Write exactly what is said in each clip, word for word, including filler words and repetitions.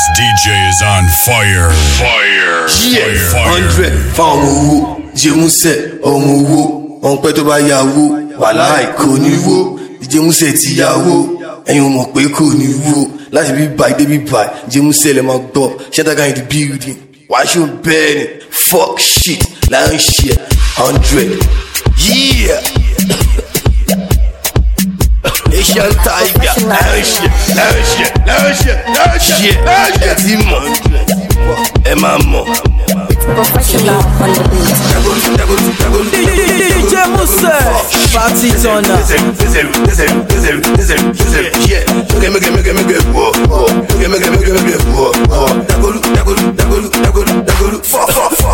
D J is on fire. Fire. Yeah, fire. hundred fáwọn owó jẹmúsẹ ọmọ owó wọn pẹ tó bá yàwó wàláì kò ní wó jẹmúsẹ ti yàwó ẹ̀yin ò mọ̀ pé kò ní wó láti bí báyìí débi báyìí jẹmúsẹ lè máa gbọ́ ṣẹtàgà in the building wàá ṣó bẹ́ẹ̀ ni fuck shit là ń ṣe hundred yeah. Asian tiger, là ń ṣe là ń ṣe là ń ṣe là ń ṣe là ń ṣe tí mọ̀ ẹ máa mọ̀. Professional on the beat. D J Muse, party turner. Yeah, make make make make make whoa, make make make make make whoa, dagolu dagolu dagolu dagolu dagolu fa fa fa.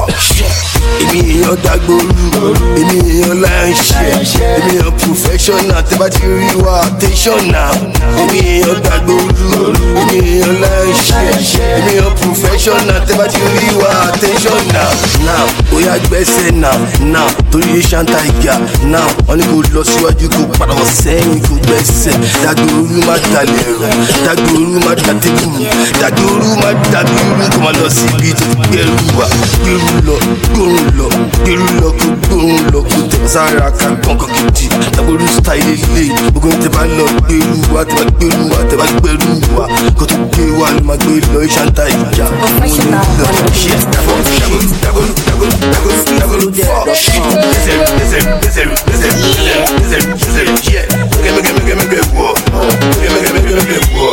Èmi èèyàn dagolu, èmi èèyàn láǹṣẹ, èmi èèyàn professional, tẹ́ bá ti rí wa attention now. Èmi èèyàn dagolu, èmi èèyàn láǹṣẹ, èmi èèyàn professional, tẹ́ bá ti rí wa attention now. Now, oya gbẹ́sẹ̀ now, now, torí Asian tiger now. Wọ́n ní kò lọ síwájú kò padà wọ̀ sẹ́yìn kò gbẹ́sẹ̀. Dagolu má dalẹ̀ rẹ̀, dagolu má dàtẹ́kù, dagolu má dàbí irú kò má lọ síbi tó ti gbẹ̀rù wá. Gbẹ̀rù lọ, gbòòrùn lọ, gbẹ̀rù lọ kò gbòòrùn lọ kò tẹ̀ sára ká gbọ̀ngàn gidi. Dagolu style lè, gbogbo ní tẹ bá lọ gbẹ̀rù wá, tẹ bá gbẹ̀rù wá, tẹ bá gbẹ̀rù wá. Kò tó gbé wá ló má gbé lọ Asian tiger. Mo ní lọ, ṣé dagolu dagolu dagolu dagolu dagolu dagolu fuck shit. Listen, listen, listen, listen, listen, listen, yeah. Make make make make make whoa, make make make make make whoa.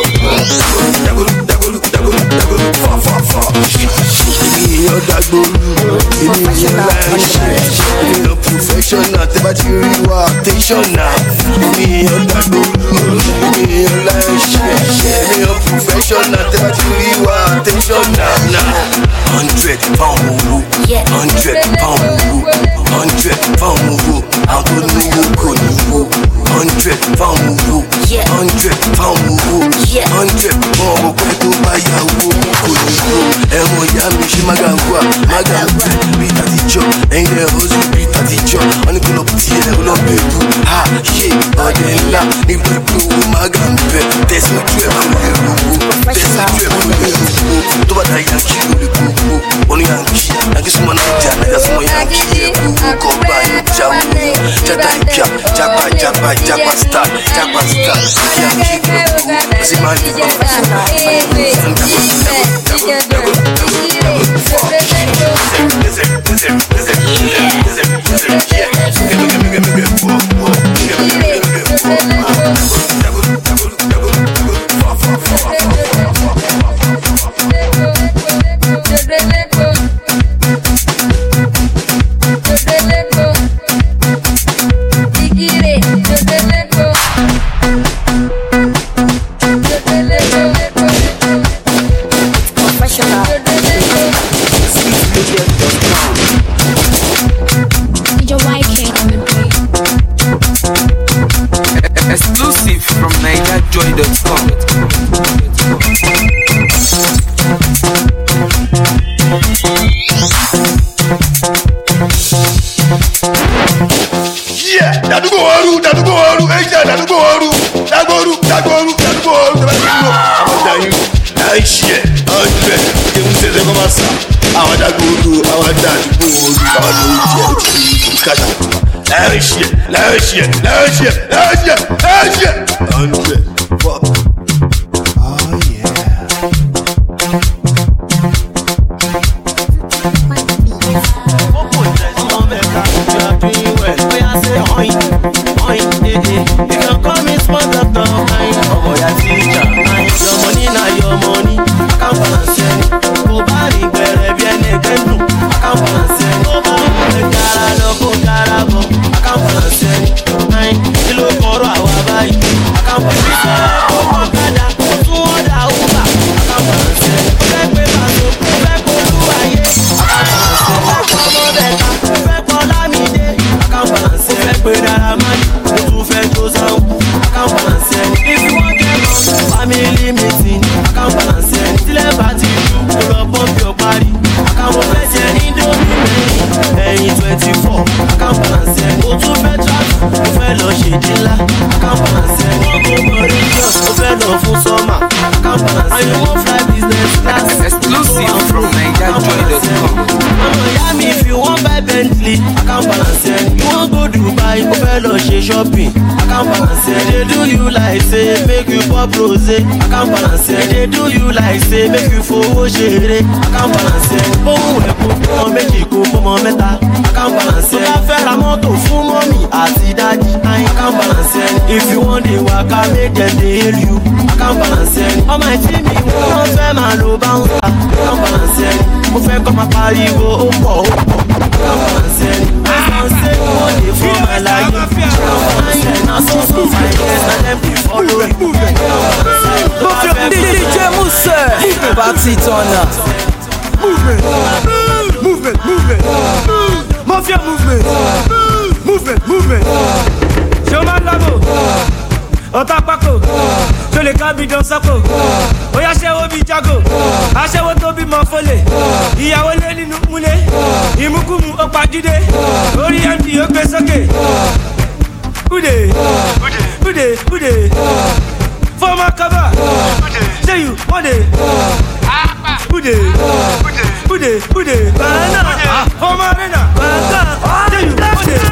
Dagolu dagolu dagolu dagolu fuck fuck fuck shit. Èmi èèyàn dagolu, èmi èèyàn láǹṣẹ, èmi èèyàn professional, tẹ́ bá ti rí wa attention now. Èmi èèyàn dagolu, èmi èèyàn láǹṣẹ, èmi èèyàn professional, tẹ́ bá ti rí wa attention now. Now, hundred pound owó, hundred pound owó, hundred pound owó, àwọn tó ní owó kò ní wó. Hundred pound owó, hundred pound owó, hundred pound owó pẹ́ tó bá yàwó kò ní wó. Ẹ̀wọ̀n ìyá mi ṣe mága wà, mága wà bí tàtijọ́, ẹ̀yin lẹ̀ ọ̀sùn bí tàtijọ́. Wọ́n ní kó lọ tí ẹ̀ lọ bẹ̀rù, ha ṣe ọ̀dẹ̀ ńlá nígbà tó owó mága ń bẹ̀. Tẹ̀sí ojú ẹ̀ kò lè rówó, tẹ̀sí ojú ẹ̀ kò lè rówó. Tó bá dá yankí ló lè gbogbo, wọ́n ní yankí, yankí súnmọ́ Naija, Naija súnmọ́ yankí ẹ̀ gbogbo. Kọ́ bá yóò jáwó, jata ìpíà, japa japa japa star, japa star. Yankí gbogbo, ó sì máa ń lè Exclusive from Niger Joy dot com. Yeah, dadugo oru, dadugo oru, Asia, dadugo oru, dagoru, dagoru, dadugo oru, dadugo. Àwọn dayu, dayi ṣe, hundred, jẹun ṣẹṣẹ kọ́ máa sá. Àwọn dagoru, àwọn dadugo oru, àwọn lórí jẹ ojú kàṣà. Láyé ṣe, láyé ṣe, láyé ṣe, láyé ṣe, láyé ṣe, hundred, fuck. Oh yeah. But I'm a man, who fed those out. I can't balance it. shopping, I can't balance it. They do you like say, make you pop rose. I can't balance it. They do you like say, make you for share. I can't balance it. Oh, oh, make you go for my meta. I can't balance it. I fell a moto for mommy, I see daddy. I can't balance it. If you want the work, I make them they hail you. I can't balance it. On my team, you won't fair man, no bounce. I can't balance it. Mo fẹ́ kọ́ máa pariwo ó pọ̀ ó pọ̀. I can't balance it. I can't say one day for my life. I can't balance it. Now so so my guys, now them keep following. D J Mousse, party turner. Movement, movement, movement, mafia movement, movement, movement. Showman Labo, Otapako, je les cabis dans sa peau. Oya ṣẹ́wó bí jago, aṣẹ́wó tó bí mọ fọlẹ̀. Ìyàwó lé nínú múlẹ̀, ìmúkúmu ó pàjúdé. Orí M D ó gbé sókè. Ude, ude, ude. Former cover, say you one day. Ude, ude, ude. Banana, former arena. Say you one day.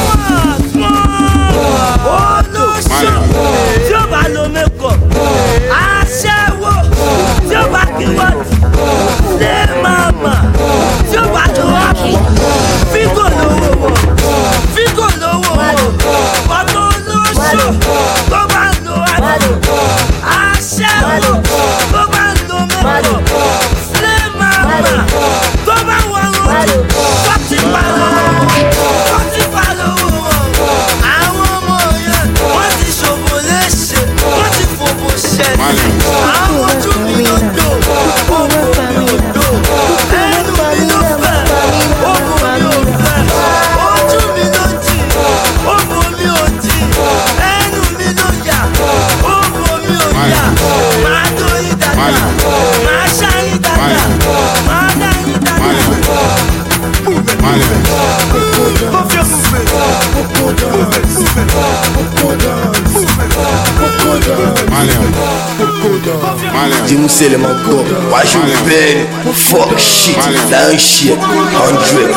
Oh no, tí ó bá lo makeup, aṣẹ́wó, tí ó bá kí wọ́ọ̀tì, ṣé màmá, tí ó bá lo ápù, fígò lówó wọ̀, fígò lówó wọ̀, ọmọ olóṣù tó bá lo ápù, aṣẹ́wó tó bá lo makeup, ṣé màmá, tó bá wọ̀ lójú, tó ti pa lówó, tó ti pa lówó wọ̀, àwọn ọmọ yẹn wọ́n ti ṣòfò léṣe, wọ́n ti fòfò ṣẹlẹ̀, àwọn ojú mi ló dò, òkò mi ò dò, ẹnu mi ló fẹ̀, òkò mi ò fẹ̀, ojú mi ló jì, òkò mi ò jì, ẹnu mi ló yà, òkò mi ò yà, máa tó yí dàgbà, máa ṣá yí dàgbà, máa dá yí dàgbà. Mafia movement, movement, movement. Dis-moi c'est le manco, why you been? Fuck shit, that shit, hundred.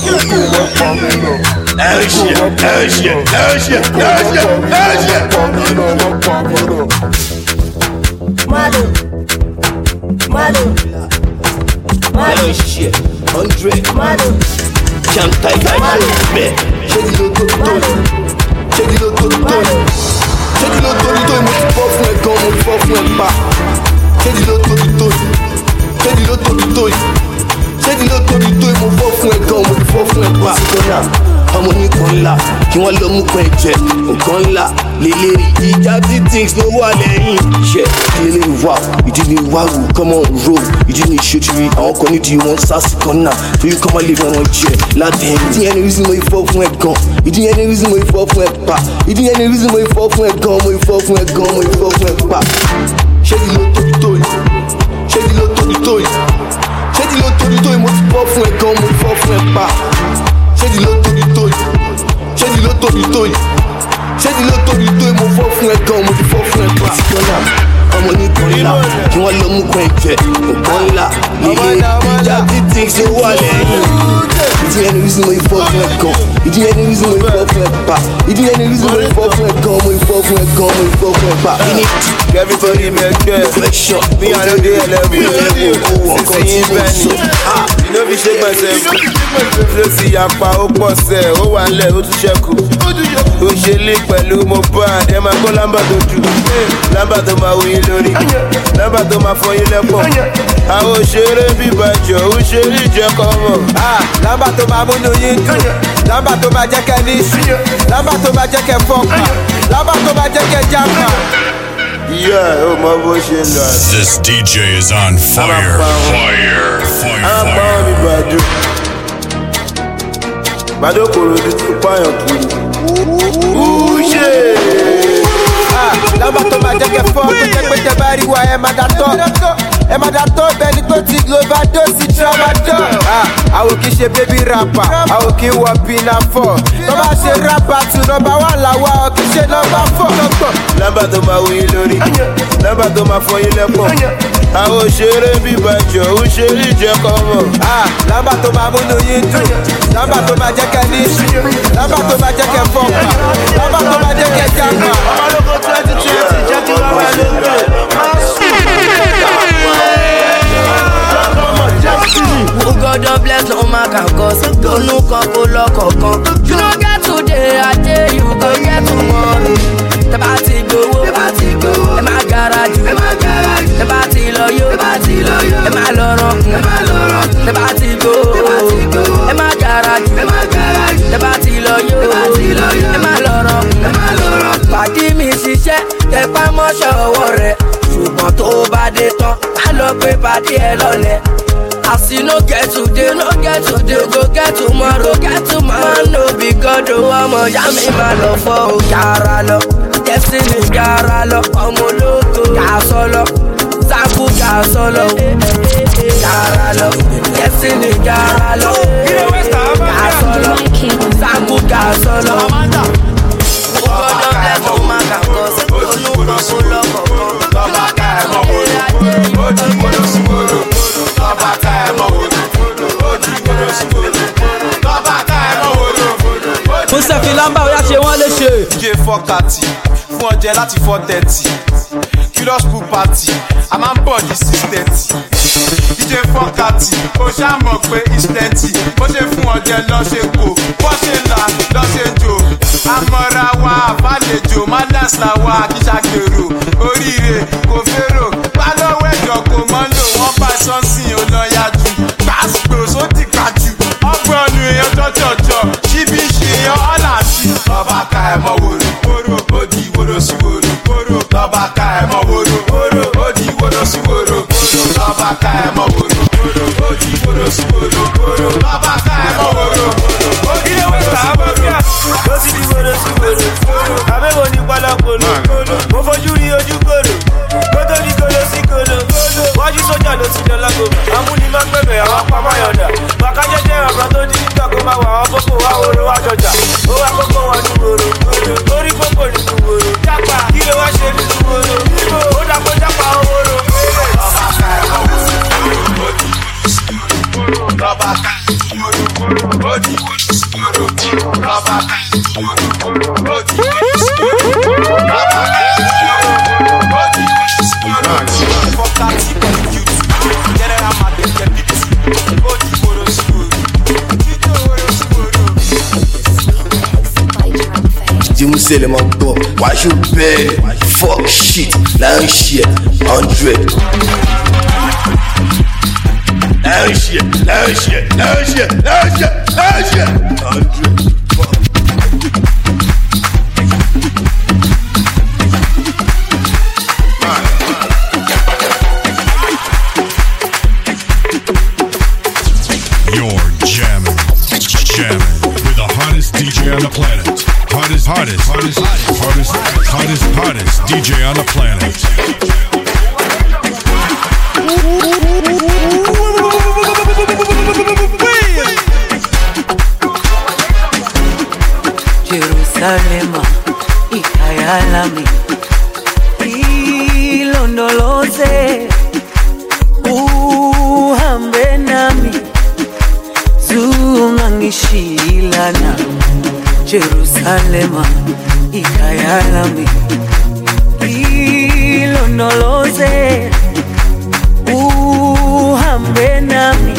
That shit, that shit, that shit, that shit, that shit. Mado, Mado, Mado, That shit, hundred. Mado, Can't tie that shit, man. J'ai dit l'auto de toi, j'ai dit l'auto de toi. J'ai dit l'auto de toi, moi tu peux faire un gant, moi tu peux faire un pas. J'ai dit l'auto de toi, j'ai dit l'auto de toi. J'ai dit l'auto de toi, moi tu peux faire un gant, moi tu peux faire un pas. C'est qu'on a, ọmọ ní kan ńlá, kí wọ́n lọ mú kan ẹ̀jẹ̀, nǹkan ńlá, lélẹ̀ ìjà tí things ló wà lẹ́yìn. Ṣé ìdílé wà, ìdílé wà wù, come on roll, ìdílé ìṣòtìrì, àwọn kan nídìí wọn sásì kan náà, torí kọ́ máa lè rán wọn jẹ ládẹ́yìn. Ìdí yẹn ni reason mo ifọ̀ fún ẹ gan, ìdí yẹn ni reason mo ifọ̀ fún ẹ pa, ìdí yẹn ni reason mo ifọ̀ fún ẹ gan, mo ifọ̀ fún ẹ gan, mo ifọ̀ fún ẹ pa. Ṣé ìdí ló tóbi tó yìí? Ṣé ìdí ló tóbi tó yìí? Ṣé ìdí ló tóbi tó yìí? Mo ti fọ́ fún ẹ gan, mo ifọ̀ fún ẹ pa. Ṣé ìdí ló tóbi tó yìí? Ṣé ìdí ló tóbi tó yìí? Ṣé ìdí ló tóbi tó yìí? Mo fọ́ fún ẹ gan, mo ti fọ́ fún ẹ pa. Ọmọ ní kan ńlá, kí wọ́n lọ mú kan ẹ̀jẹ̀, nǹkan ńlá, lélẹ̀ ìjà tí things ló wà lẹ́yìn. Ìdí yẹn ni reason mo ifọ̀ fún ẹ gan, ìdí yẹn ni reason mo ifọ̀ fún ẹ pa, ìdí yẹn ni reason mo ifọ̀ fún ẹ gan, mo ifọ̀ fún ẹ gan, mo ifọ̀ fún ẹ pa. Everybody make sure, Reflection, me I know they level, ọkọ̀ tí mo sọ. you know be shake myself, flow sí apá ó pọ̀ sẹ́, ó wà nílẹ̀ ó tún ṣẹ́kù. Ó ṣe lé pẹ̀lú mo bá ẹ máa gbọ́ lámbà tó jù, lámbà tó máa wò yín lórí, lámbà tó máa fọ yín lẹ́pọ̀. Àwọn òṣèré bíbá jọ, òṣèré ìjẹ́ kọ́ mọ̀. Lámbà tó máa múnú yín dùn, lámbà tó máa jẹ́ kẹ́ ní ìṣú, lámbà tó máa jẹ́ kẹ́ fọ́pà, lámbà tó máa jẹ́ kẹ́ jápa. Yeah, oh my boy, she lost. This D J is on fire. Fire. Fire. I'm Fire. Bobby Badu. Badu Korodu to Payan Kiri. Ooh, shit. Lámbà tó máa jẹ́ kẹ́ fọ́, tó jẹ́ pé tẹ bá rí wa ẹ máa dá tọ́. Ẹ máa dá tọ́ bẹ́ẹ̀ ni tó ti overdose tramadol. Àwọn kì í ṣe baby rapper, àwọn kì í wọ pinafore. Tó bá ṣe rapper tún number one làwa ọ̀ kì í ṣe number four. Nọ́mbà tó máa wù yín lórí, nọ́mbà tó máa fọ yín lẹ́pọ̀. Àwọn òṣèré bí bàjọ́ òṣèré jẹ́ kọ́mọ̀. Nọ́mbà tó máa múnú yín dùn, nọ́mbà tó máa jẹ́ kẹ́ ní ṣù, nọ́mbà tó máa jẹ́ kẹ́ fọ́pà, nọ́mbà tó máa jẹ́ kẹ́ jápa. Ọmọlógo twenty twenty jẹ́ kí wọ́n wá lókè. God don bless no man can cause. Don't look up for luck or come. You no get today, I tell you go get tomorrow. The party go, the party go. Ẹ má garage, ẹ má garage. The party lọ yo, the party lọ yo. Ẹ má lọ́rọ̀, ẹ má lọ́rọ̀. The party go, the party go. Ẹ má garage, ẹ má garage. The party lọ yo, the party lọ yo. Ẹ má lọ́rọ̀, ẹ má lọ́rọ̀. Pàdé mi ṣiṣẹ́, tẹpá mọ́ṣẹ́ ọwọ́ rẹ̀. Ṣùgbọ́n tó bá dé tán, á lọ pé pàdé ẹ lọ́lẹ̀. As you no get today, no get today, go get tomorrow, get tomorrow. No be God, oh, I'm a yummy man of oh, Yaralo, Destiny Yaralo, I'm a loco, Gasolo, Zaku Gasolo, Yaralo, Destiny Yaralo, Gasolo, Zaku Gasolo. Musefi Lamba oya ṣe wọ́n léṣe. D J four thirty fún ọjẹ́ láti four thirty Curious Pool Party a máa ń bọ̀ ní six thirty D J four thirty ó ṣàmọ̀ pé it's plenty bó ṣe fún ọjẹ́ lọ ṣe kò bó ṣe là lọ ṣe jò àmọ́ra wa àbálejò madness la wa kìsàgbèrò oríire kò fèrò pálọ́wọ́ ẹ̀jọ̀ kò mọ́ lò wọ́n bá sọ́nsìn ó lọ yájú gbàgbó sódì gbàjú ọgbọ́n nu èèyàn jọjọjọ ṣíbí ṣe yan ọ̀là sí. Lọ́ba ká ẹ̀ mọ́ wòrò wòrò ó di wòrò sí wòrò wòrò lọ́ba ká ẹ̀ mọ́ wòrò wòrò ó di wòrò sí wòrò wòrò lọ́ba ká ẹ̀ mọ́ wòrò wòrò ó di wòrò sí wòrò wòrò lọ́ba ká ẹ̀ mọ́ wòrò wòrò ó di wòrò sí wòrò Ó ti di wòrò sí wòrò. Àbẹ̀wò ní pálákolo. Mo fojú rí ojú kòrò. Kó tó di kolo sí kolo. Wájú sójà ló ti dọ́lágo. Amúni máa ń gbẹ̀bẹ̀ àwọn apamọ́ yọ̀dà. Bàkájẹ́ jẹ́ ọ̀gá tó di nígbà kó máa wà àwọn kókó wá wòrò wá jọjà. Ó wá kókó wọn ní wòrò. Orí kókó nínú wòrò. Jápa kí ló wá ṣe nínú wòrò. Ó dàpọ̀ jápa wòrò. lọ́ba ká ẹ̀ mọ́ wòrò wòrò ó di lọ́ba ká ẹ̀ mọ́ wòrò wòrò ó di lọ́ba ká ẹ̀ mọ́ wòrò wòrò ó di lọ́ba ká ẹ̀ mọ́ wòrò ó di four thirty on YouTube general market get it ó di wòrò sí wòrò jíjó wòrò sí wòrò. Jimuse le m'a bon, why you bad? Fuck shit, nine shit, hundred. Nine shit, nine shit, nine shit, nine shit, nine shit, hundred. You're jamming, jamming with the hottest D J on the planet. Hottest, hottest, hottest, hottest, hottest, hottest D J on the planet. Jerusalema ikayalami ilondoloze uhambe nami zungangishilana Jerusalema ikayalami ilondoloze uhambe nami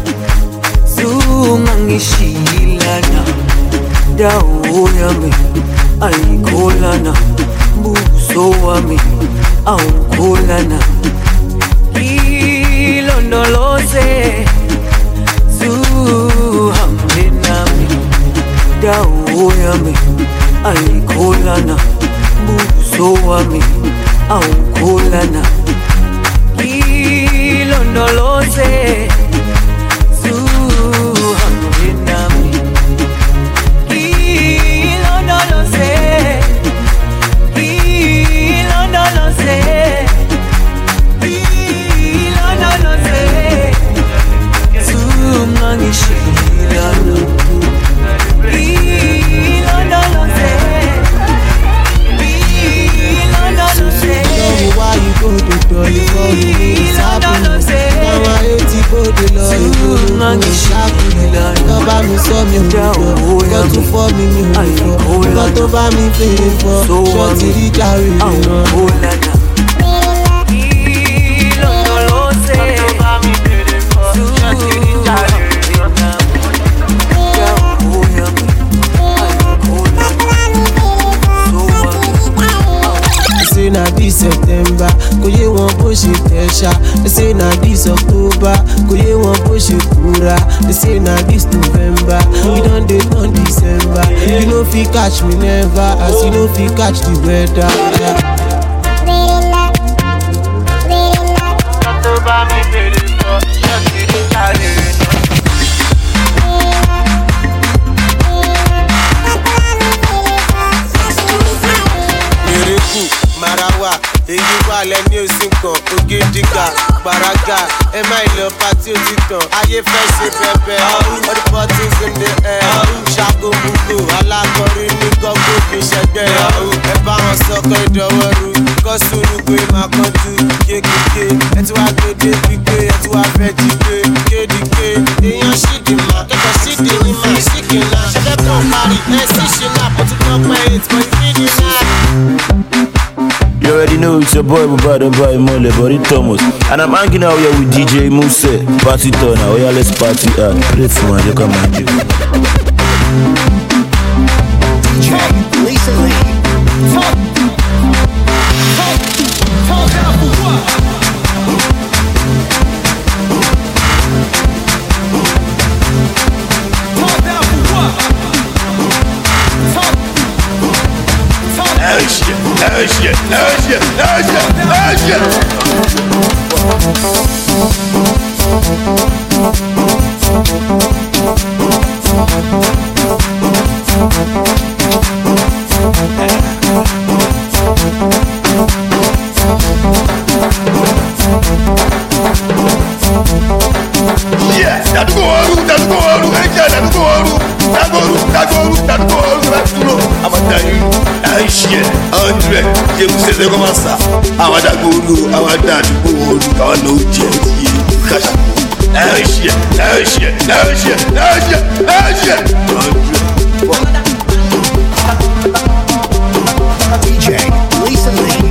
zungangishilana dawo yami ayikholana buso wami awukholana ilondoloze zuhambe nami dawo yami ayikholana buso wami awukholana ilondoloze zuhambe nami ilondoloze ilondoloze ilondoloze ọwọ́ mi mi ò lè fọ́ nǹkan tó bá mi fèrè fọ́ ṣọ́ọ̀tì rí jàre ràn. Say na this September, kò yé wọn bó ṣe tẹ̀ṣà. They say na this October, kò yé wọn bó ṣe kúra. They say na this November, we don dey turn December. You no fit catch me never, as you no fit catch the weather. Marawa, èyí wà lẹ́ni òsì kan, oge dìgà, paraga, ẹ má ìlọ pátí ó ti tàn, ayé fẹ́ ṣe bẹ́bẹ́, all the buttons in the air, ṣàkó gbogbo, alákọ̀rí ní gọ́gọ́ fi ṣẹgbẹ́, ẹ bá wọn sọkọ ìdọ̀wọ́rú, kọ́ sùúrù pé máa kánjú, kékèké, ẹ ti wá gbé débi pé ẹ ti wá fẹ́ jí gbé, kédìké, èèyàn ṣìdì mà, kẹ́kọ̀ọ́ ṣìdì ní mà, ṣìkì náà, ṣẹ́fẹ́ kan parí, ẹ sì ṣe náà, mo ti tọ́ pẹ́ eight point three náà. You already know it's your boy Bubada Boy Mole, Body Thomas. And I'm hanging out here with D J Muse, Party Turner. Oh yeah, let's party hard. Pray for man, you come and do. D J Lisa Lee. Talk, talk, talk out for what? Talk out for what? Talk. Oh shit, oh shit, oh shit, oh shit, yeah, that's go, that's go, that's go, that's go, that's go, I'm a dying. Aïe, André, je vous sais comment ça. Awada Goulou, Awada Goulou, Kano Jeti, Kash. Aïe, aïe, aïe, aïe, aïe, D J Lisa Lee.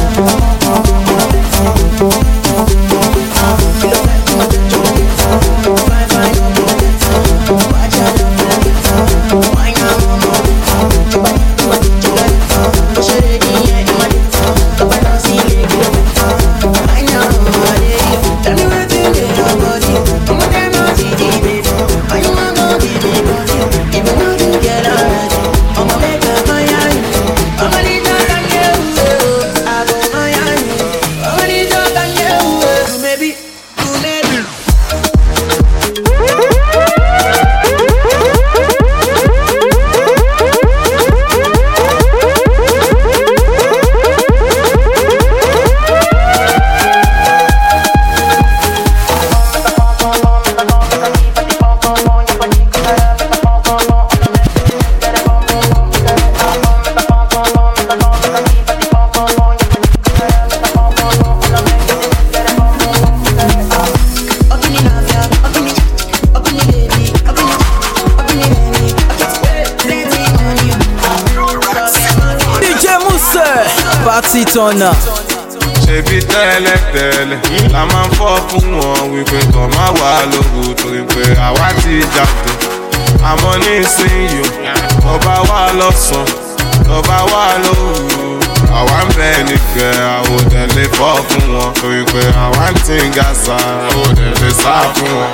Party Turner. Ṣebí tẹ́lẹ̀tẹ́lẹ̀ la máa ń fọ́ fún wọn wípé kàn má wà lóru torí pé àwa ti jàdó. Àmọ́ nísìnyí ọba wà lọ́sàn, ọba wà lóru. Àwa ń bẹ̀ nígbẹ́ àwòdẹ̀ lè fọ́ fún wọn torí pé àwa ń tí ń gàṣà àwòdẹ̀ lè sá fún wọn.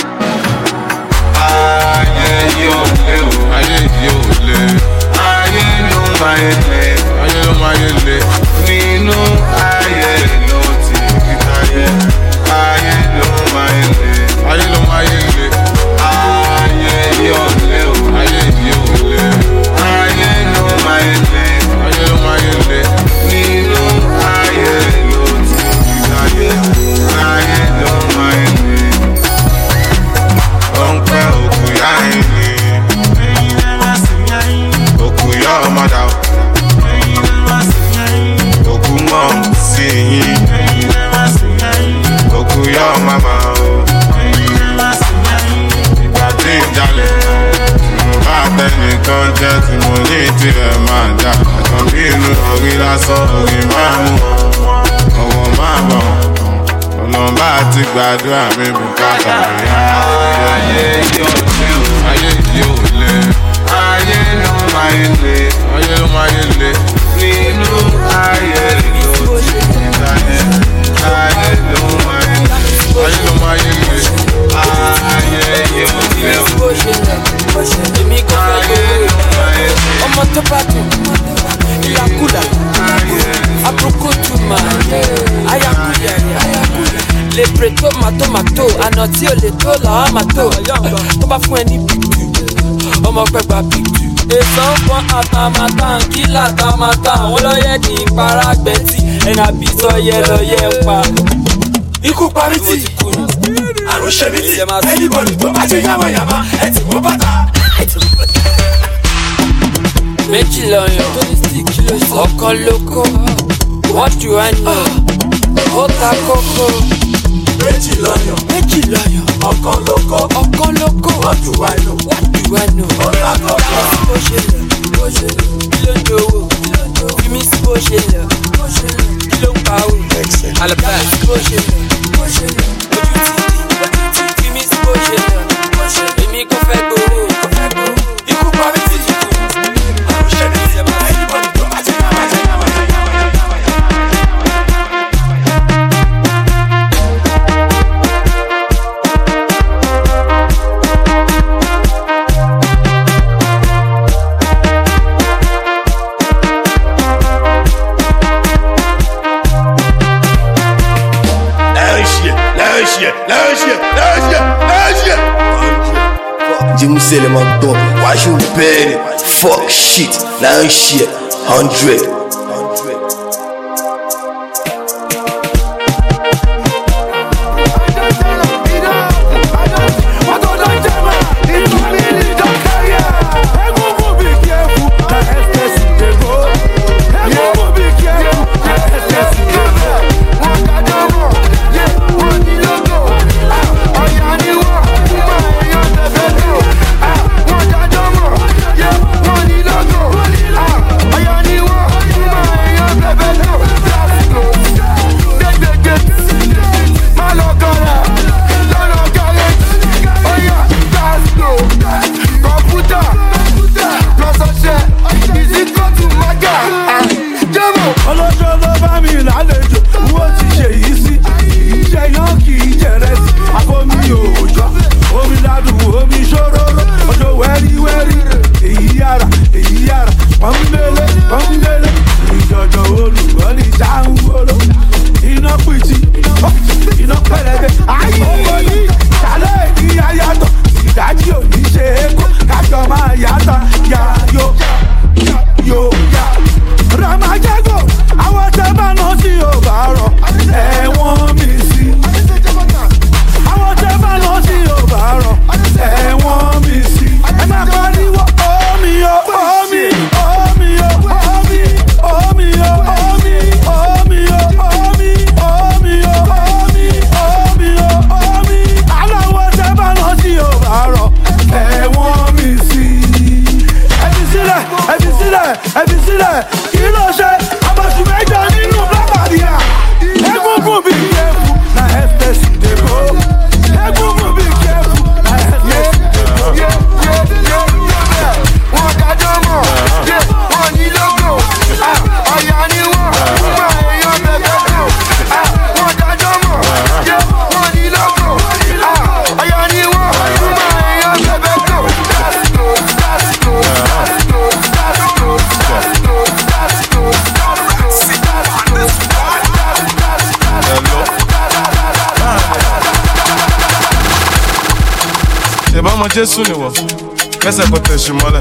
Ayé yóò lé o, ayé yóò lé. Ayé ló máa ń lé, ayé ló máa ń lé. Nínú ayé ló ti kíkáyé. Ayé ló máa ń lé, ayé ló máa ń lé. Ayé yóò lé o, ayé yóò lé. Ayé ló máa ń lé, ayé ló máa ń lé. Nínú ayé ló ti kíkáyé. Ayé ló máa ń lé. Ó ń pẹ́ òkú yá ẹni. Òkú yá ọmọdà. Òkú bàbá àti gbàdúrà mi bùkátà rẹ̀. Ayé yóò lé o, ayé yóò lé. Ayé ló máa ń lé, ayé ló máa ń lé. Nínú ayé ló ti ń tayé. Ayé ló máa ń lé, ayé ló máa ń lé. Ayé yóò lé o. Èmi kò fẹ́ gbogbo ọmọ tó bá dùn ìyàkúlà àbúkú tuma àyàkúlà lè pè tómàtómàtó àná tí ò lè tó làwọn máa tó tó bá fún ẹ ní bìtù ọmọ pẹgbà bìtù. èso ń pọn àtàmátà kí làtàmátà àwọn lọ́yẹ̀ kì í para gbẹ̀tì ẹ̀nà àbísọ yẹ lọ́yẹ̀ ń pa. ikú parí tì àrùn ṣẹ́bìtì ẹ̀yìn bọ̀lù tó bá ṣe yàmàyàmá ẹ̀ tí wọ́n bàtà. méjì lọ́yàn ọ̀kan lóko what do I know ó ta kókó. méjì lọ́yàn méjì lọ́yàn ọ̀kan lóko ọ̀kan lóko what do I know what do I know ó ta kókó. bó ṣe lọ bó ṣe lọ kí ló ń dowó fi mí sí bó ṣe lọ kí ló ń pa owó alaba bó ṣe lọ bó ṣe lọ ojú títì fi mí sí bó ṣe lọ èmi kò fẹ́ gbowó ikú pa mí títì. Say them on top, why you bad? Fuck shit, now shit, hundred. Jésù ni wọ kẹsẹ̀ kò tẹ̀sí mọ́lẹ̀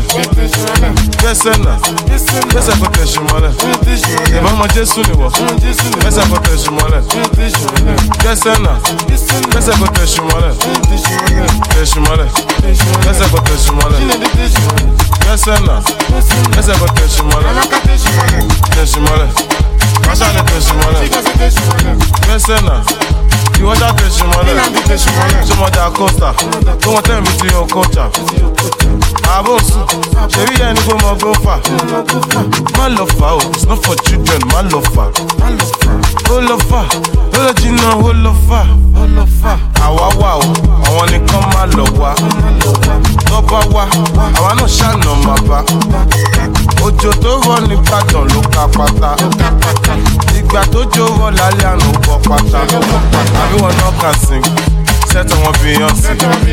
kẹsẹ̀ náà kẹsẹ̀ kò tẹ̀sí mọ́lẹ̀ ìbámu Jésù ni wọ kẹsẹ̀ kò tẹ̀sí mọ́lẹ̀ kẹsẹ̀ náà kẹsẹ̀ kò tẹ̀sí mọ́lẹ̀ tẹ̀sí mọ́lẹ̀ kẹsẹ̀ kò tẹ̀sí mọ́lẹ̀ kẹsẹ̀ náà kẹsẹ̀ kò tẹ̀sí mọ́lẹ̀ tẹ̀sí mọ́lẹ̀ kẹsẹ̀ kò tẹ̀sí mọ́lẹ̀ kẹsẹ̀ náà ìwọ́jà tẹ̀sí mọ́lẹ̀. Somebody a coaster. Don't want tell me to your culture. Abosu, Sherry and go more go far. My lover, it's not for children. My lover, oh lover, oh Gina, oh lover, oh lover. Awa wow, I wanna come my lover. Toba wa, I wanna shine on my back. Ojo to run ní Ìbàdàn ló ká pátá. Ìgbà tó jó rọ lálẹ́ àná ó bọ́ pátá. Àbí wọn náà kà sing. Set on one Beyonce.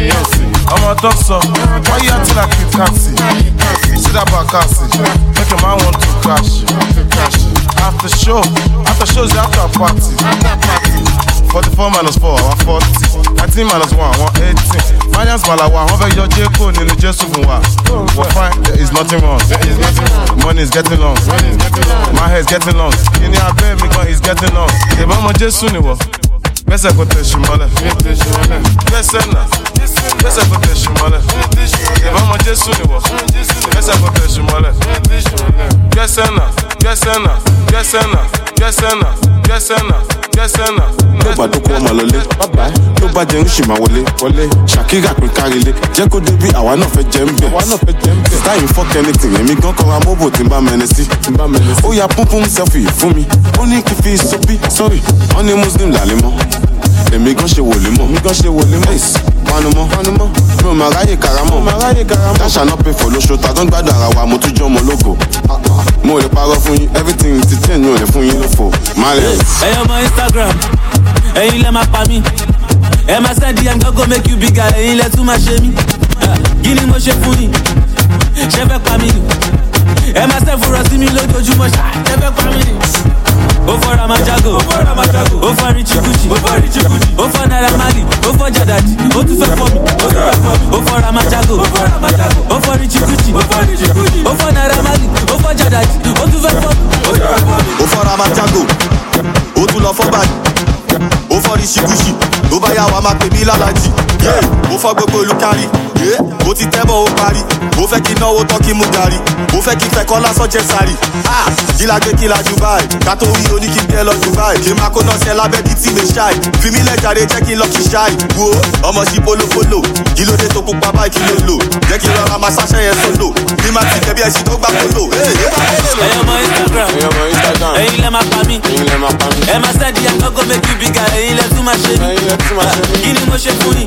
I'm a doctor. Why you acting like you can't see? See that back cassie. Make a man want to crash. After show, after shows, after a party. forty-four minus four, I want forty. nineteen minus one, I want eighteen. Finance Malawa, one of your J code in the Jesu Funwa. We're fine, there is nothing wrong. Money is getting long. My hair is getting long. In your bed, because it's getting long. The Bama Jesu Niwa. Pesa kote shimole, pesa na, pesa kote shimole. Eva mo Jesu ni wo, pesa kote shimole. Pesa na, pesa na, pesa na, pesa na, pesa na, pesa na. Ló bá dókòwò máa lọlé, ló bá jẹun ṣì máa wọlé, wọlé. Ṣàkírà pín kárílé, jẹ́ kó débi àwa náà fẹ́ jẹ́ ń bẹ̀. Style fuck anything, èmi gan kọ́ra mọ́bò tí n bá mẹ́ni sí. Ó ya púnpún selfie fún mi, ó ní kí fi sọ́bí, sorry, wọ́n ní Muslim làlẹ́ mọ́. Èmi gan ṣe wòlé mọ́, èmi gan ṣe wòlé mọ́. Panumọ́, panumọ́, mi ò máa ráyè karamọ́, mi ò máa ráyè karamọ́. Dáṣà náà pè fò lóṣù, ta tó ń gbádùn ara wa, mo tún jọ́ ọmọ lógo. Mo lè parọ́ fún yín, everything ti change, mi ò lè fún yín lófo. Máàlẹ̀. Ẹyọ ọmọ Instagram, ẹ̀yin lẹ máa pa mí. Ẹ máa send D M go make you bigger, ẹ̀yin lẹ tún máa ṣe mí. Kí ni mo ṣe fún yín? Ṣé fẹ́ pa mí ni? Ẹ máa send fúnra sí mi lójoojúmọ́, ṣé fẹ́ pa mí ni? Ó fọ́ Ramajago, ó fọ́ Richie Gucci, ó fọ́ Naira Marley, ó fọ́ Jadaji, ó tún fẹ́ fọ́ mi. Ó fọ́ Ramajago, ó fọ́ Richie Gucci, ó fọ́ Naira Marley, ó fọ́ Jadaji, ó tún fẹ́ fọ́ mi. Ó fọ́ Ramajago, ó tún lọ fọ́ báyìí. Ó fọ́ Richie Gucci, tó bá yà wá máa pè mí lálàjì. Ó fọ́ gbogbo olùkárí, ó ti tẹ́bọ̀ ó parí. Ó fẹ́ kí náwó tán kí mú gàrí. Ó fẹ́ kí fẹ́ kọ́ lásán jẹ sáré. Kí la gbé kí la Dubai. Ká tó rí oní kí n tẹ́ lọ Dubai. Kí n máa kó náà ṣe lábẹ́ bíi tí mi ṣáì. Fi mí lẹ́jàre jẹ́ kí n lọ kí ṣáì. Wo ọmọ sí polopolo. Kí ló dé tó pupa báyìí kí ló lò? Jẹ́ kí n rọra máa ṣáṣẹ́ yẹn sólò. Ní máa ti tẹ̀ bí ẹṣin tó gbà kólò. Ẹyọ ọmọ Instagram, ẹ̀yin lẹ máa pa mí. Ẹ máa send D M go make you bigger, ẹ̀yin lẹ tún máa ṣe mí. Kí ni mo ṣe fún yín?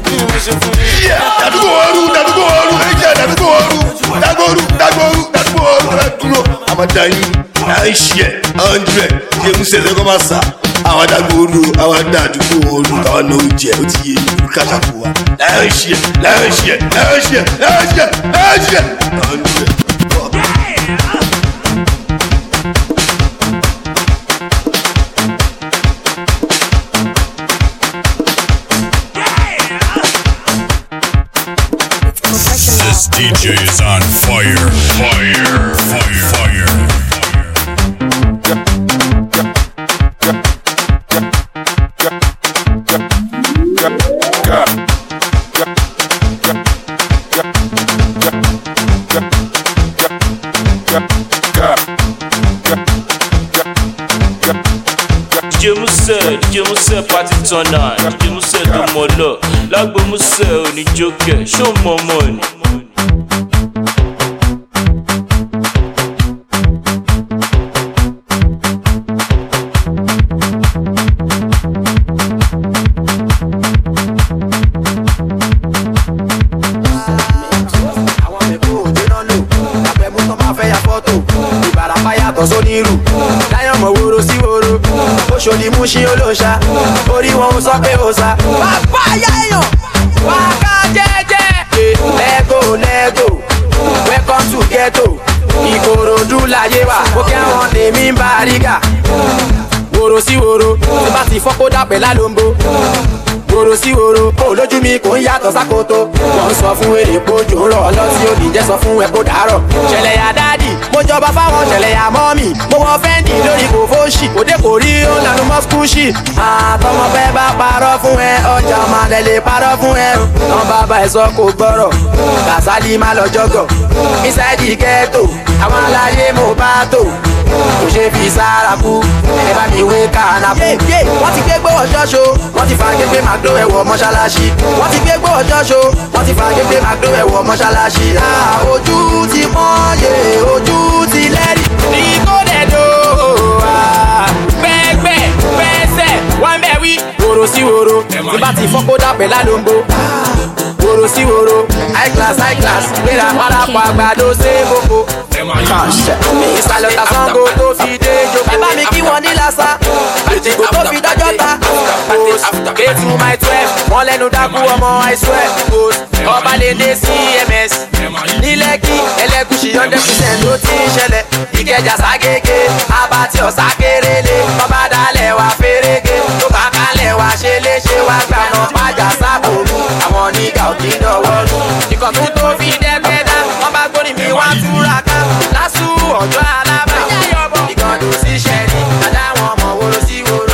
Dàdúgbò ooru, dàdúgbò ooru, ẹ̀jẹ̀ dàdúgbò ooru, dàgbòru, dàgbòru, dàdúgbò ooru, ẹ̀ dúró. Àmàdáyìn náà ń ṣe hundred ṣé mú sẹ́sẹ́ kọ́ máa sà. Àwọn dàgbò ooru, àwọn dàdúgbò ooru, àwọn náà ó jẹ, ó ti yé kàṣàkó wa. Náà ń ṣe, náà ń ṣe, náà ń ṣe, náà ń ṣe, náà ń ṣe hundred. This D J is on fire, fire, fire, fire. D J Muse, D J Muse party turn on, D J Muse do mo lọ, lágbo Muse oníjókè, ṣó mọ mọ ni. Ṣòdì mú sí olóṣà, orí wọn ò sọ pé ó sá. Bàbá ayá èèyàn, wà ká jẹ́jẹ́. Lẹ́gò lẹ́gò, welcome to ghetto. Ìkòròdú láyé wa, ó kẹ́ wọn lèmi ń bá rígà. Wòrò sí wòrò, tí bá ti fọ́kó dàpẹ́ lálóńgbò. Wòrò sí wòrò, kò lójú mi kò ń yàtọ̀ sákòótó. Wọ́n sọ fún èrè kójú ń rọ̀ ọlọ́tí òdì jẹ́ sọ fún ẹ kó dàárọ̀. Ṣẹlẹ̀ yà dádì, mo jọba fáwọn ṣẹlẹ̀ yà mọ́mì. Mo wọ fẹ́ǹdì lórí kò fóṣì, òde kò rí ó lànà mọ́skúṣì. Àtọmọ fẹ́ bá parọ́ fún ẹ, ọjà máa lẹ lè parọ́ fún ẹ. Tán bàbá ẹ sọ kò gbọ́rọ̀, Kàsálí má lọ jọgọ̀. Inside ghetto, àwọn aláyé mo bá tò. Kò ṣe fi sára kú, ẹ bá mi ìwé kànáfù. wọ́n ti gbé gbówó ṣọ́ṣo wọ́n ti fàgé pé màdó ẹ̀wọ̀ mọ́ṣáláṣí. wọ́n ti gbé gbówó ṣọ́ṣo wọ́n ti fàgé pé màdó ẹ̀wọ̀ mọ́ṣáláṣí. ojú ti mọ́yé ojú ti lẹ́rìí. ní kò dẹ̀ dò pẹ́ẹ́pẹ́ pẹ́ẹ́sẹ̀ wọ́n bẹ̀ wí. wòrò sí wòrò tí bá ti fọ́kó dàpẹ́ lálóńgbò. wòrò sí wòrò high class high class gbéra parapọ̀ àgbàdo ṣe gbogbo. ìsàlẹ̀ tasango tó fi dé jòkó. ẹ bá mi kí wọ́n ní lásà ètìgbò tó fi dájọ́ ta. eight to my twelve wọ́n lẹ́nu dákú ọmọ I swear. ọba lè dé C M S ní Lẹ́kì ẹlẹ́gùsì hundred percent ló ti ń ṣẹlẹ̀. Ìkẹjà ságége abati ọ̀sá kérélé. bàbá dalẹ̀ wá fèrègé tó bá kálẹ̀ wá ṣe léṣe wá gbaná pàjá sábòrú. àwọn nígà òkè dọ̀wọ́ lù. ìkọ̀tún tó fi dẹ́gbẹ́dá wọ́n bá gbóni mi wá túraká. lásù ọjọ́ alábà ìkànnì òṣìṣẹ́ ni àdáwọn ọmọ woro sí woro.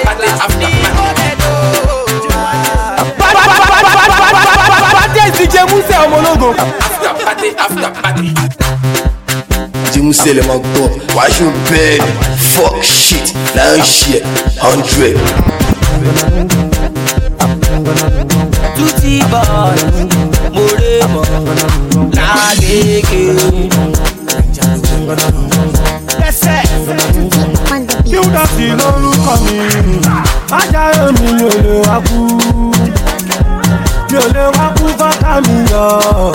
D J Muse ọmọ ológo. After party, after party. D J Muse le ma gbọ́, wàá ṣe bẹ́ẹ̀ fuck shit, náà ń ṣe hundred. Tutti boy, moremo, lágége. Lẹ́sẹ̀. Kí ó dọ̀tí lórúkọ mi, májàre mi ò lè wá kú. Mi ò lè wá kú fọ́ká mi yọ.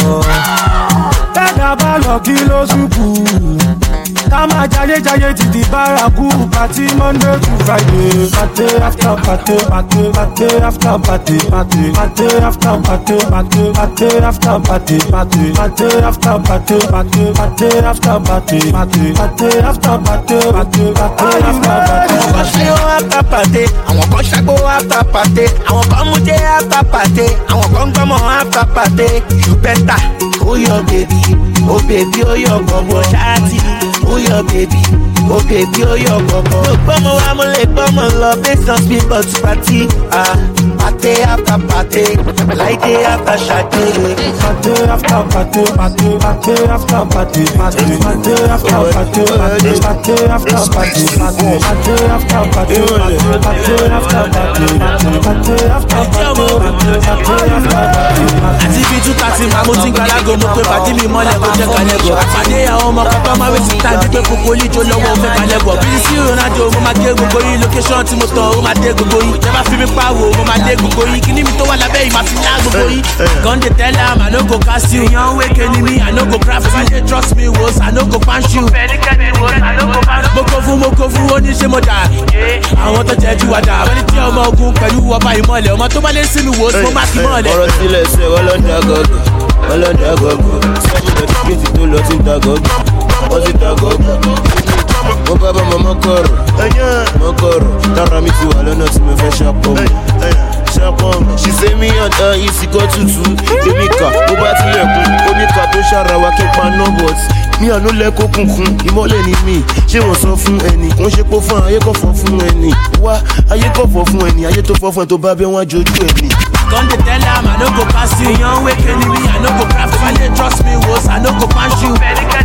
Tẹ́gà bá lọ kí ló ṣubú. Ká máa jayé jayé títí bárakú. Party Monday to Friday. Party after party, party, party after party, party, party after party, party, party after party, party, party after party, party, party after party, party, party after party, party, party after party. Àwọn kan ṣe ó after party, àwọn kan ṣàgbó after party, àwọn kan mú jẹ́ after party, àwọn kan gbọ́mọ after party. You better, oh your baby, oh baby, oh your bọ̀bọ̀ ṣáàtì, oh your baby, oh baby, oh your bọ̀bọ̀. Mo gbọ́mọ wa mo lè gbọ́mọ lọ based on speed but party. Ah, party after party, láìdé after ṣàdé. Party after party, party, party after party, party, party after party, party, party after party, party, party after party, party, party after party, party, party after party, party, party after party. Àti ibi two thirty máa mo ti ń gbalago mo pé pàdé mi mọ́lẹ̀ kó jẹ́ kalẹ́gọ̀. Àpàdé àwọn ọmọ kọ́kọ́ máa wé síta ní pé kókó líjó lọ́wọ́ fẹ́ kalẹ́gọ̀. Bí sí Ronaldo mo máa dé gbogbo yín, location tí mo tàn ó máa dé gbogbo yín. Ìjọba fi mi pawò mo máa dé gbogbo yín. Kíní mi tó wà lábẹ́ yìí máa fi ná gbogbo yín. Kàn dé tell am I no go cast you. Yan wéke ni mi, I no go craft you. Bàjẹ́ trust me wos, I no go punch you. Mo kó fún mo kó fún ó ní ṣé mo dà. Àwọn tó jẹ́ ju wa dà. Wọ́n ní tí ọmọ ogun pẹ̀lú ọba ìmọ̀lẹ̀. Ọmọ tó bá lé sínú wos, mo máa kí mọ̀lẹ̀. Ọ̀rọ̀ sílẹ̀ ṣe wọ́n lọ dá gọ́gọ́, wọ́n lọ dá gọ́gọ́. Sẹ́yìn lọ sí kéètì tó lọ sí ta gọ́gọ́, wọ́n sì ta gọ́gọ́. Mo bá bá mọ́ kọ̀rọ̀, mọ́ kọ̀rọ̀. Tára mi ti wà lọ́nà tí mo fẹ́ ṣàpọ̀ mi. Ṣàpọ̀ mi. Ṣìṣẹ́ mi ọ̀dà ìsìnkọ́ tutù. Èmi kà ó bá tilẹ̀kùn. Oníkà tó ṣàràwá kí paná bọ̀t. Mi àánú lẹ́kọ̀ọ́ kùnkùn. Ìmọ́lẹ̀ ni mí. Ṣé wọ́n sọ fún ẹni? Kò ń ṣe pé fún ayé kò fọ́ fún ẹni. Wá ayé kò fọ́ fún ẹni. Ayé tó fọ́ fún ẹ tó bá bẹ́ wọ́n á jojú ẹni. Come dey tell am I no go pass you. Yan wéke ni mi, I no go craft you. Bàjẹ́ trust me wos, I no go punch you.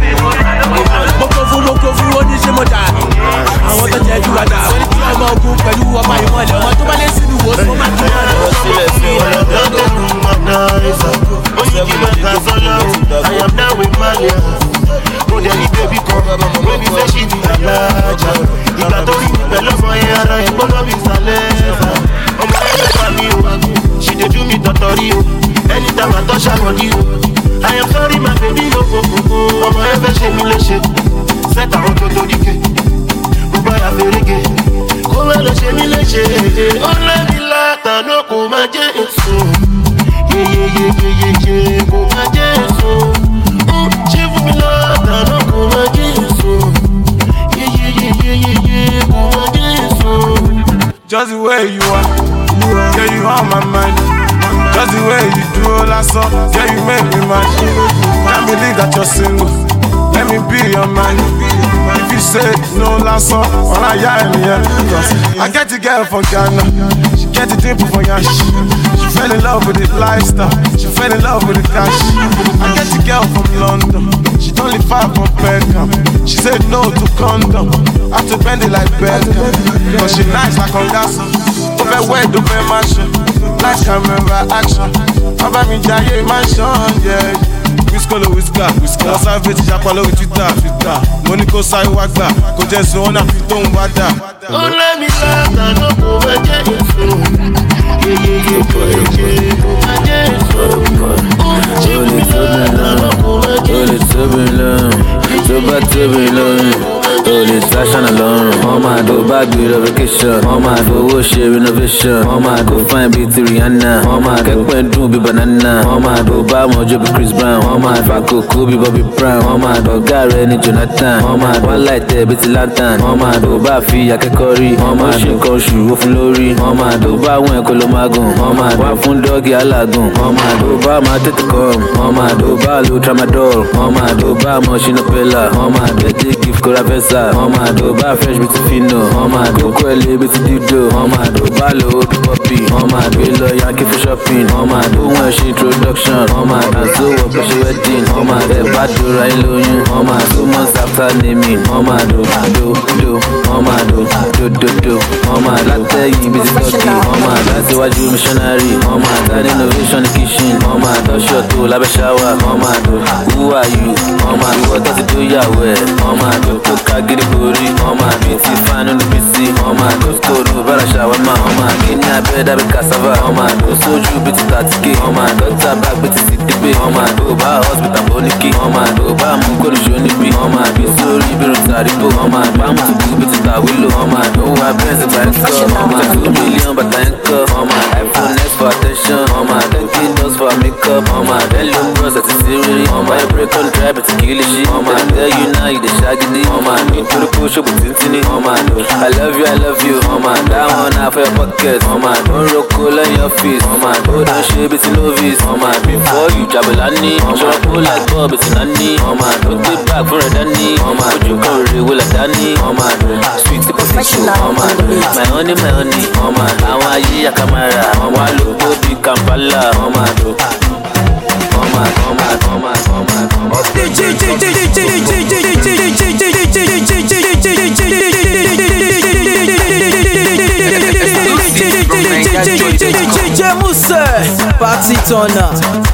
Mo kó fún mo kó fún ó ní ṣé mo dà. Àwọn tó jẹ́ ju wa dà. Wọ́n ní kí ọmọ ogun pẹ̀lú ọba ìmọ̀lẹ̀. Ọmọ tó bá lé sínú wos, mo máa kí mọ̀lẹ̀. Ọ̀rọ̀ sílẹ̀ ṣe wọ́n lọ dá gọ́gọ́. I am now with Malia. Mo dẹ̀ ní bébí kan, bébí fẹ́ ṣì ní alájà. Ìgbà tó rí mi pẹ̀lú ọmọ yẹn ara ẹ̀ gbọ́dọ̀ bí sálẹ̀. Ọmọ yẹn fẹ́ mi o, she dey do me tọ̀tọ̀rí o. Anytime I touch her body o. I am sorry my baby o. Ọmọ yẹn fẹ́ ṣe mí léṣe. Sẹ́tà àwọn tó torí ké. Mo bá yà fèrègé. Kó má lọ ṣe mí léṣe. Ó lẹ́bi látàná kò má jẹ́ èso. Yeyeyeyeyeye kò má jẹ́ èso. Ṣé fún mi látàná kò má jẹ́ èso. Yeyeyeyeyeye kò má jẹ́ èso. Just the way you are, yeah, you on my mind. Just the way you do all that stuff, yeah, you make me mad. Can't believe that you're single, let me be your man. If you say no last song, all I hear in here. I get the girl from Ghana, she get the dimple from Yash. She fell in love with the lifestyle, she fell in love with the cash. I get the girl from London, she don't live far from Peckham. She said no to condom, I have to bend it like Beckham. Cause she nice like Ongasso. Over where do pay mansion. Like camera action. Over me jaye mansion, yeah. Whiskolo whisker, whisker. Wọ́n sáré ti japa lórí Twitter, Twitter. Mo ní kó sáré wá gbà, kó jẹ́ sùn ọ́nà fi tóun wá dà. Ó lé mi láta ló kó fẹ́ jẹ́ èso. Yeyeye kò lè jẹ́ kó fẹ́ jẹ́ èso. Ó jí mi láta ló kó fẹ́ jẹ́ èso. Ó lè tóbi lọ́rùn, tó bá tóbi lọ́rùn. O lè sáṣánà lọ́rùn. Wọ́n máa tó bá gbé lọ vacation. Wọ́n máa fowó ṣe renovation. Wọ́n máa tó fine bíi ti Rihanna. Wọ́n máa kẹ́pẹ́ dùn bíi banana. Wọ́n máa tó bá mọ̀jọ́ bíi Chris Brown. Wọ́n máa fa kókó bíi Bobby Brown. Wọ́n máa tó ọ̀gá rẹ̀ ní Jonathan. Wọ́n máa tó wá láìtẹ́ bíi ti lantern. Wọ́n máa tó bá fi akẹ́kọ̀ọ́ rí. Wọ́n máa ṣe nǹkan oṣù ó fún lórí. Wọ́n máa tó bá àwọn ẹ̀kọ́ ló máa gùn. Wọ́n máa wá fún dọ́ọ̀gì alágùn. Wọ́n máa tó bá máa tètè kọ́m. Wọ́n máa tó bá lo tramadol. Wọ́n máa tó bá mọ̀ ṣínú pẹ́lá. Wọ́n máa tètè gift kóra fẹ́sà. Wọ́n máa tó bá fresh bíi ti fino. Wọ́n máa tó kọ́ ẹ̀lẹ́ bíi ti dídò. Wọ́n máa tó bá lo bí pọ́pì. Wọ́n máa tó lọ yankee for shopping. Wọ́n máa tó wọ́n ṣe introduction. Wọ́n máa tó tó wọ́n pẹ̀ ṣe wedding. Wọ́n máa tẹ̀ bá tó ra ilé oyún. Wọ́n máa tó months after naming. Wọ́n máa tó do do. Wọ́n máa tó do do do. Wọ́n máa látẹ̀yìn bíi ti tọ́kì. Wọ́n máa látiwájú missionary. Wọ́n máa dá innovation ní kitchen. Wọ́n máa tó ṣọ́tò lábẹ́ ṣáwà. Wọ́n máa tó who are you? Wọ́n máa tó ọtọ́ ti tó yàwó ẹ̀. Wọ́n máa tó kó ká gírí borí. Wọ́n máa bí ti fáánù ní bísí. Wọ́n máa tó stone bára ṣàwámà. Wọ́n máa kí ní abẹ́ dábí cassava. Wọ́n máa tó sójú bí ti tàtíkè. Wọ́n máa tó tábà gbé ti sì dígbé. Wọ́n máa tó bá hospital bóníkì. Wọ́n máa tó bá mú kólùṣó níbí. Wọ́n máa bí sórí bírun tàríkò. Wọ́n máa bá mú tùkú bí ti tàwílò. Wọ́n máa tó wá bẹ́ẹ̀sì gbà ń kọ́. Wọ́n máa tó mílíọ̀n bàtà ń kọ́. Wọ́n máa iPhone X for attention. Wọ́n máa tó Windows for makeup. Wọ́n máa tẹ́ ló ń bros àti sírírí. Wọ́n máa yẹ break on drive àti kìlìṣì. Wọ́n máa tell you now you dey ṣágídí. Wọ́n máa ní torí kó ṣòbò tíntìní. Wọ́n máa tó I love you I love you. Wọ́n máa dá wọn náà for your pocket. Wọ́n máa tó ń roko lẹ́yìn ọ́fíìsì. Wọ́n máa tó dán ṣe bí ti novice. Wọ́n máa before you jabela ní. Wọ́n ṣọ́ra kó like ball bí ti náà ní. Wọ́n máa tó gbé back fún rẹ̀ dání. Wọ́n máa ojú kan rere wò là dání. Wọ́n máa tó sweet potato. Wọ́n máa tó my honey my honey. Wọ́n máa àwọn ayé àkàmàrà. Wọ́n wá ló tó bí Kampala. Wọ́n máa tó wọ́n máa wọ́n máa wọ́n máa wọ́n máa wọ́n máa. D J Muse, party turner.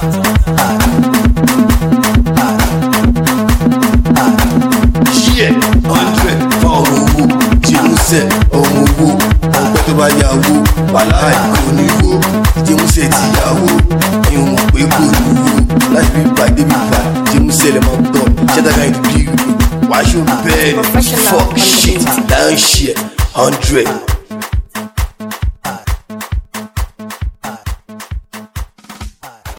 Yeah, hundred for owó, D J Muse, ọmọ owó, ọgbẹ́ tó bá yàwó, wàláì kò ní wo, D J Muse ti yàwó, ẹ̀yin mọ̀ pé kò ní wo, láti bí báyìí débi báyìí, D J Muse lè máa gbọ́, ṣẹ́dá ìdí bí wàá ṣó bẹ́ẹ̀ ni, fuck shit, down shit, hundred.